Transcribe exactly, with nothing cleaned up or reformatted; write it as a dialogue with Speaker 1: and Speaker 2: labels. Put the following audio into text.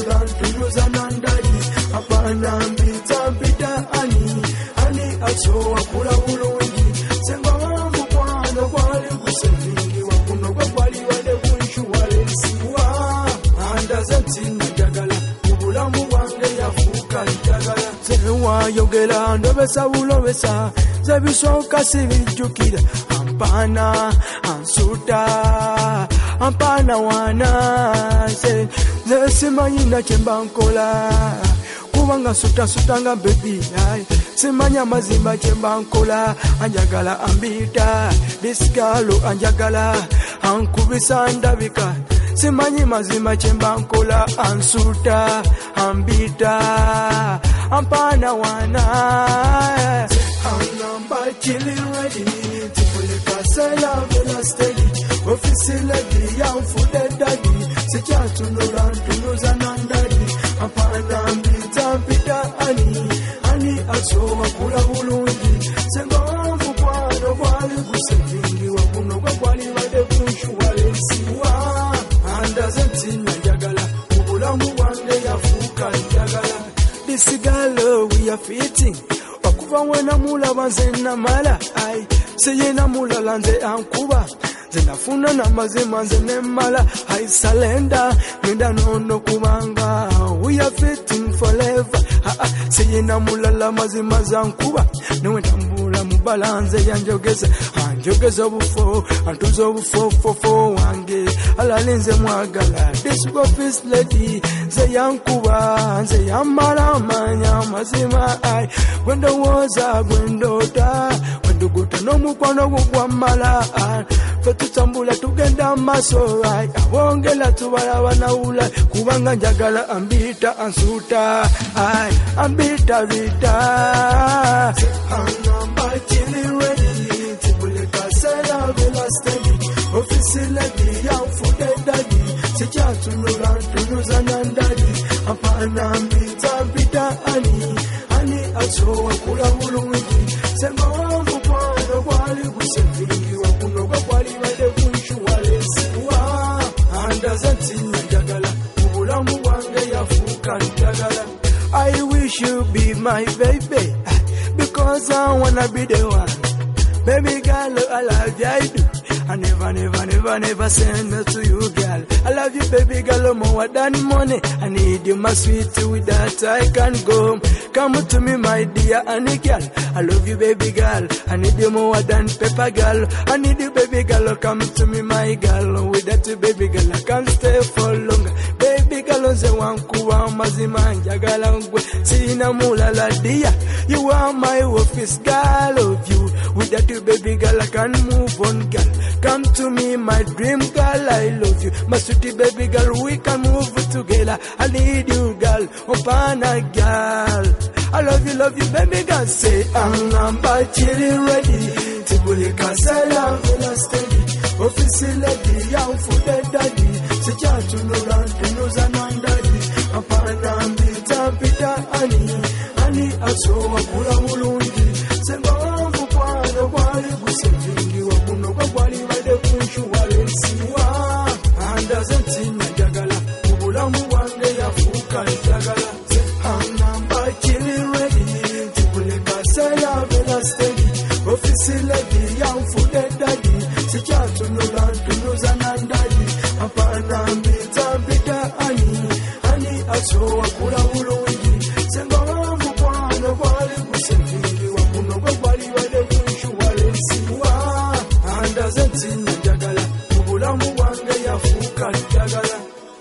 Speaker 1: tunula tunuza nandali apana mbita mbita ani ani achowa kula bulungi senga wangu kwano kwali kusevingi wakuno kwa kwali wale kuishu wale siwa anda zati najagala ubulamu wange yafuka njagala sewa yogela ndobesa ulowesa zabisoka sibijukira ampana ansuta ampana wana se nesimanyi na chembankola kubanga suta sutanga baby ay simanya mazimba chembankola anjagala ambita diskalo anjagala ankubisa ndabika simanyi mazimba chembankola ansuta ambita ampana wana I'm chilling ready to pull a casella vela steady. Official lady, young food daddy. Say ya to no run to no zanandadi. Apana mbita mbita ani ani aso wakula ulungi. Senga wangu kwano wale kusevingi wakuno kwa kwali wale kunshu wale siwa. Anda zenti na jagala ubulamu wande ya fuka jagala. This girl we are fitting. Wena mula banzena mala ai seyena mula lanze ankuba zinafuna na mazima nzene mala ai salenda nenda nono kubanga we are fitting forever seyena mula la mazima zankuba nenda mula mubalanze yanjogeza anjogeza bufo antuzo bufo fofo wange alalinze mwagala this office lady ze yankuba ze yamala manya mazima ai wenda woza gwendota wenduguta no mukwano gugwamala fetutambula tugenda maso ai abongela tubala banaula kubanga njagala ambita ansuta ai ambita vita I'm chilling ready tibuleka sala vela steady office lady young food daddy sija tunula tunuza nandadi apana ambita ambita ani ani achowa kula bulungi senga wangu kwano kwali kusevingi wakuno kwa kwali wale kuishu wale siwa anda zati njagala ubulamu wange yafuka njagala I wish you be my baby because I wanna be the one baby girl I love you I do I never, never, never, never send her to you, girl. I love you, baby girl, more than money. I need you, my sweet, with that I can go. Come to me, my dear honey girl. I love you, baby girl. I need you more than paper girl. I need you, baby girl. Come to me, my girl. With that, baby girl, I can't stay for long. Baby girl, ze wankuwa mazima njagala ngwe sina mulala dia. You are my office girl of you. With that, baby girl, I can move on, girl. Come to me, my dream girl, I love you. My sweetie baby girl, we can move together. I need you, girl, opana girl. I love you, love you, baby girl. Say, I'm chilling ready. Tibulika sala vela steady. Office lady, young food daddy. Say, ya to no run, to no zanandadi. Apana mbita mbita ani. Ani achowa kula mulungi. Senga wangu kwano kwali kusevingi wakuno kwa kwali wale kunshu wale siwa anda zenti njagala ubulamu wange yafuka njagala I'm chilling ready tibuleka sala vela steady office lady young food daddy sija to no